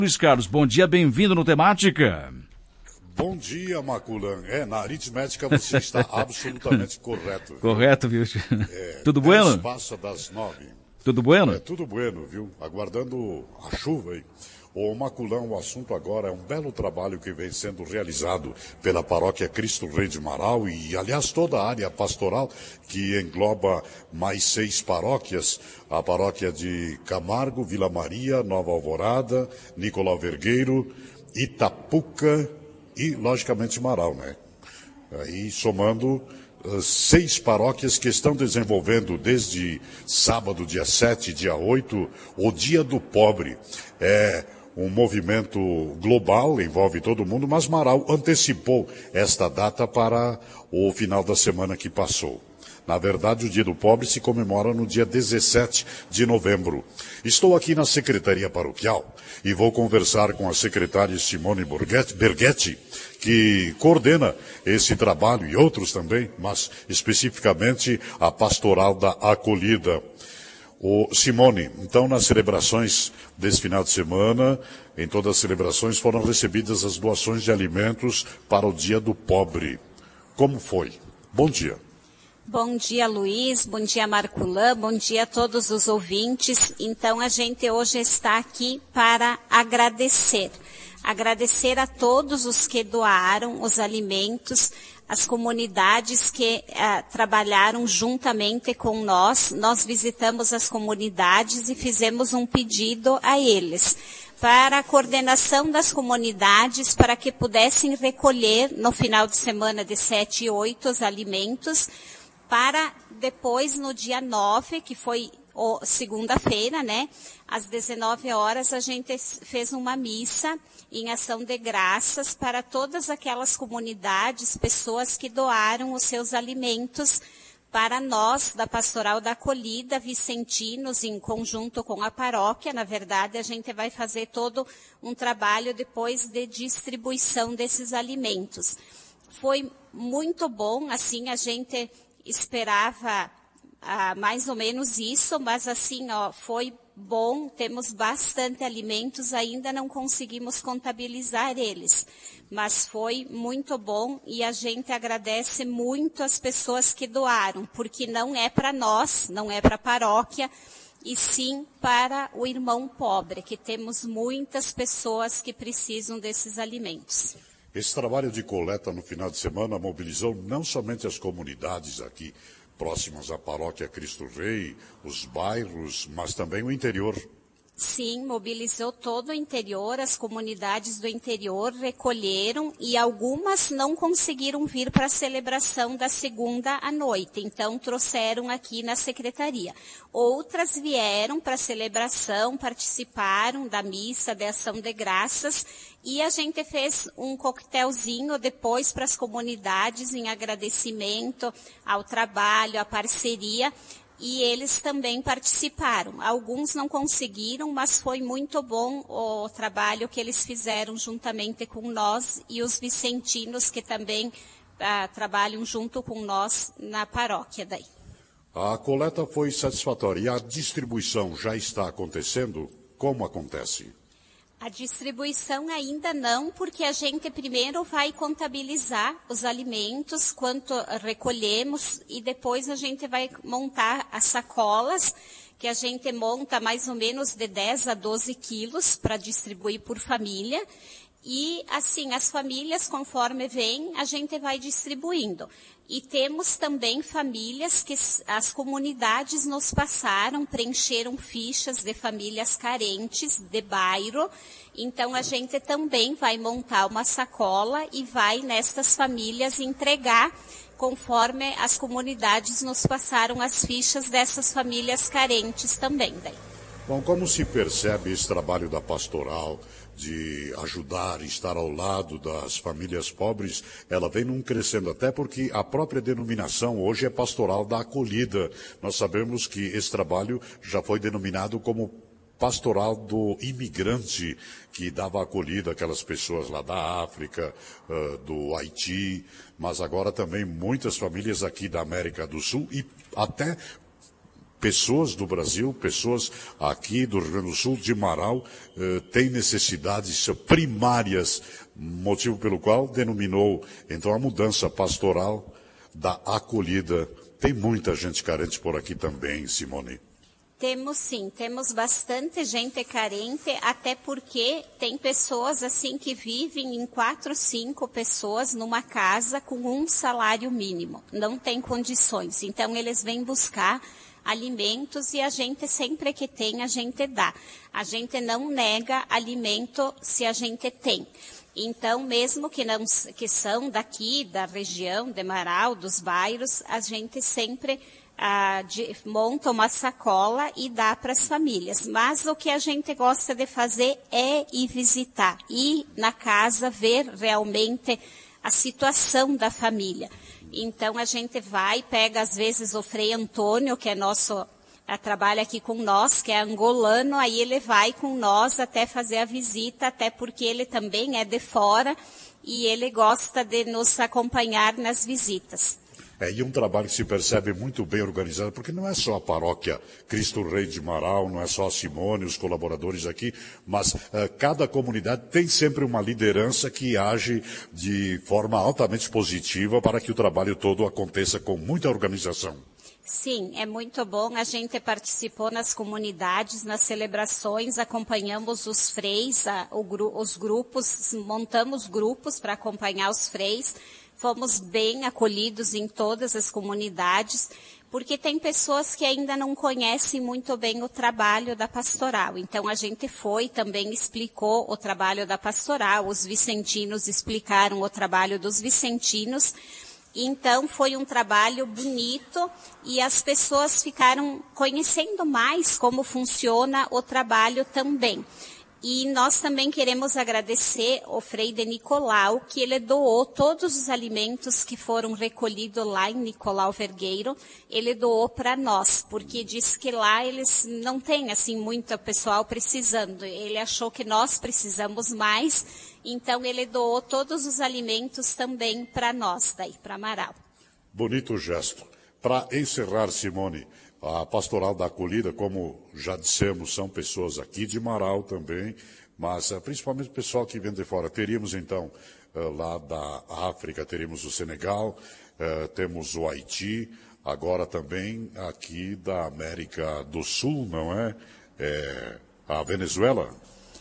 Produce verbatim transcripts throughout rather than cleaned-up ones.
Luiz Carlos, bom dia, bem-vindo no Temática. Bom dia, Maculan. É, na aritmética você está absolutamente correto. Viu? Correto, viu? É, tudo bueno? Passa das nove. Tudo bueno? É, tudo bueno, viu? Aguardando a chuva aí. Ô, Maculan, o assunto agora é um belo trabalho que vem sendo realizado pela paróquia Cristo Rei de Marau e, aliás, toda a área pastoral que engloba mais seis paróquias. A paróquia de Camargo, Vila Maria, Nova Alvorada, Nicolau Vergueiro, Itapuca e, logicamente, Marau, né? Aí, somando uh, seis paróquias que estão desenvolvendo desde sábado, dia sete, dia oito, o Dia do Pobre. É um movimento global, envolve todo mundo, mas Marau antecipou esta data para o final da semana que passou. Na verdade, o Dia do Pobre se comemora no dia dezessete de novembro. Estou aqui na Secretaria Paroquial e vou conversar com a secretária Simone Berghetti, que coordena esse trabalho e outros também, mas especificamente a Pastoral da Acolhida. O Simone, então nas celebrações desse final de semana, em todas as celebrações foram recebidas as doações de alimentos para o Dia do Pobre. Como foi? Bom dia. Bom dia, Luiz. Bom dia, Marculã. Bom dia a todos os ouvintes. Então, a gente hoje está aqui para agradecer. Agradecer a todos os que doaram os alimentos, as comunidades que uh, trabalharam juntamente com nós. Nós visitamos as comunidades e fizemos um pedido a eles para a coordenação das comunidades, para que pudessem recolher no final de semana de sete e oito os alimentos, para depois, no dia nove, que foi segunda-feira, né, às dezenove horas, a gente fez uma missa em ação de graças para todas aquelas comunidades, pessoas que doaram os seus alimentos para nós, da Pastoral da Acolhida, vicentinos, em conjunto com a paróquia. Na verdade, a gente vai fazer todo um trabalho depois de distribuição desses alimentos. Foi muito bom, assim, a gente esperava ah, mais ou menos isso, mas assim, ó, foi bom, temos bastante alimentos, ainda não conseguimos contabilizar eles, mas foi muito bom e a gente agradece muito as pessoas que doaram, porque não é para nós, não é para a paróquia, e sim para o irmão pobre, que temos muitas pessoas que precisam desses alimentos. Esse trabalho de coleta no final de semana mobilizou não somente as comunidades aqui próximas à paróquia Cristo Rei, os bairros, mas também o interior. Sim, mobilizou todo o interior, as comunidades do interior recolheram e algumas não conseguiram vir para a celebração da segunda à noite, então trouxeram aqui na secretaria. Outras vieram para a celebração, participaram da missa de ação de graças e a gente fez um coquetelzinho depois para as comunidades em agradecimento ao trabalho, à parceria. E eles também participaram. Alguns não conseguiram, mas foi muito bom o trabalho que eles fizeram juntamente com nós e os vicentinos que também ah, trabalham junto com nós na paróquia daí. A coleta foi satisfatória e a distribuição já está acontecendo? Como acontece? A distribuição ainda não, porque a gente primeiro vai contabilizar os alimentos, quanto recolhemos, e depois a gente vai montar as sacolas, que a gente monta mais ou menos de dez a doze quilos para distribuir por família. E, assim, as famílias, conforme vêm, a gente vai distribuindo. E temos também famílias que as comunidades nos passaram, preencheram fichas de famílias carentes de bairro. Então, a gente também vai montar uma sacola e vai nestas famílias entregar, conforme as comunidades nos passaram as fichas dessas famílias carentes também. Daí. Bom, como se percebe esse trabalho da pastoral de ajudar, estar ao lado das famílias pobres, ela vem num crescendo, até porque a própria denominação hoje é Pastoral da Acolhida. Nós sabemos que esse trabalho já foi denominado como Pastoral do Imigrante, que dava acolhida àquelas pessoas lá da África, uh, do Haiti, mas agora também muitas famílias aqui da América do Sul e até pessoas do Brasil, pessoas aqui do Rio Grande do Sul, de Marau, eh, têm necessidades primárias, motivo pelo qual denominou, então, a mudança pastoral da acolhida. Tem muita gente carente por aqui também, Simone. Temos sim, temos bastante gente carente, até porque tem pessoas assim que vivem em quatro, cinco pessoas numa casa com um salário mínimo. Não tem condições, então eles vêm buscar alimentos e a gente sempre que tem, a gente dá. A gente não nega alimento se a gente tem. Então, mesmo que não que são daqui, da região de Marau, dos bairros, a gente sempre ah, de, monta uma sacola e dá para as famílias. Mas o que a gente gosta de fazer é ir visitar, ir na casa, ver realmente a situação da família. Então, a gente vai, pega às vezes o Frei Antônio, que é nosso... trabalha aqui com nós, que é angolano, aí ele vai com nós até fazer a visita, até porque ele também é de fora e ele gosta de nos acompanhar nas visitas. É, e um trabalho que se percebe muito bem organizado, porque não é só a paróquia Cristo Rei de Marau, não é só a Simone, os colaboradores aqui, mas uh, cada comunidade tem sempre uma liderança que age de forma altamente positiva para que o trabalho todo aconteça com muita organização. Sim, é muito bom. A gente participou nas comunidades, nas celebrações, acompanhamos os freis, a, o, os grupos, montamos grupos para acompanhar os freis. Fomos bem acolhidos em todas as comunidades, porque tem pessoas que ainda não conhecem muito bem o trabalho da pastoral. Então a gente foi, também explicou o trabalho da pastoral, os vicentinos explicaram o trabalho dos vicentinos. Então, foi um trabalho bonito e as pessoas ficaram conhecendo mais como funciona o trabalho também. E nós também queremos agradecer ao Frei de Nicolau, que ele doou todos os alimentos que foram recolhidos lá em Nicolau Vergueiro, ele doou para nós, porque diz que lá eles não têm assim muito pessoal precisando. Ele achou que nós precisamos mais, então ele doou todos os alimentos também para nós, daí para Marau. Bonito gesto. Para encerrar, Simone, a Pastoral da Acolhida, como já dissemos, são pessoas aqui de Marau também, mas principalmente o pessoal que vem de fora. Teríamos, então, lá da África, teríamos o Senegal, temos o Haiti, agora também aqui da América do Sul, não é? É a Venezuela.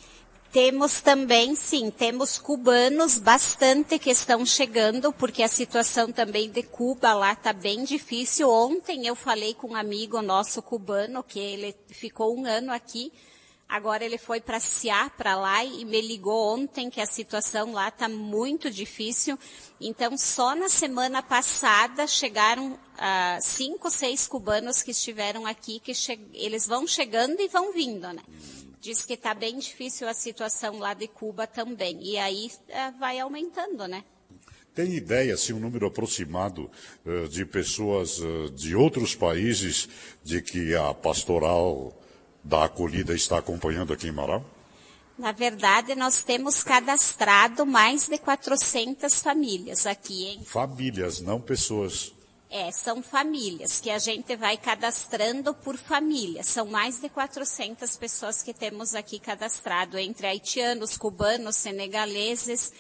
Temos também, sim, temos cubanos bastante que estão chegando, porque a situação também de Cuba lá está bem difícil. Ontem eu falei com um amigo nosso cubano, que ele ficou um ano aqui, agora ele foi passear para lá e me ligou ontem que a situação lá está muito difícil. Então, só na semana passada chegaram ah, cinco, seis cubanos que estiveram aqui, que che- eles vão chegando e vão vindo, né? Diz que está bem difícil a situação lá de Cuba também. E aí uh, vai aumentando, né? Tem ideia, assim, um número aproximado uh, de pessoas uh, de outros países de que a pastoral da acolhida está acompanhando aqui em Marau? Na verdade, nós temos cadastrado mais de quatrocentas famílias aqui, hein? Famílias, não pessoas. É, são famílias que a gente vai cadastrando por família. São mais de quatrocentas pessoas que temos aqui cadastrado, entre haitianos, cubanos, senegaleses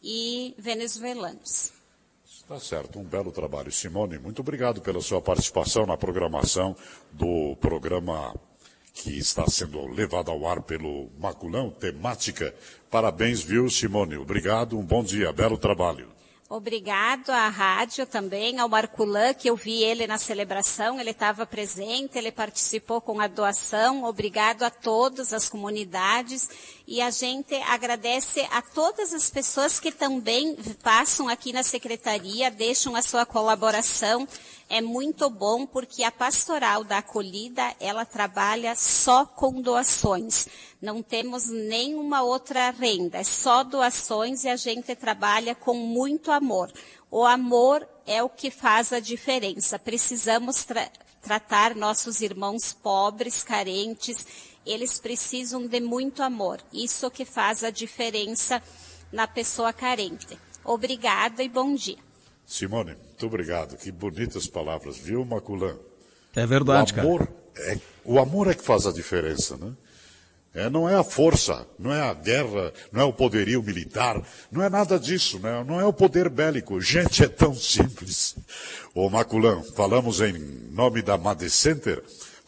e venezuelanos. Tá certo, um belo trabalho. Simone, muito obrigado pela sua participação na programação do programa que está sendo levado ao ar pelo Maculão, temática. Parabéns, viu, Simone? Obrigado, um bom dia, belo trabalho. Obrigado à rádio também, ao Marculã, que eu vi ele na celebração, ele estava presente, ele participou com a doação. Obrigado a todas as comunidades e a gente agradece a todas as pessoas que também passam aqui na secretaria, deixam a sua colaboração. É muito bom porque a Pastoral da Acolhida, ela trabalha só com doações. Não temos nenhuma outra renda, é só doações e a gente trabalha com muito amor. O amor é o que faz a diferença. Precisamos tra- tratar nossos irmãos pobres, carentes, eles precisam de muito amor. Isso que faz a diferença na pessoa carente. Obrigada e bom dia. Simone, muito obrigado. Que bonitas palavras, viu, Maculã? É verdade, o amor cara. é, o amor é que faz a diferença, né? É, não é a força, não é a guerra, não é o poderio militar, não é nada disso, né? Não é o poder bélico. Gente, é tão simples. Ô Maculão, falamos em nome da Made Center.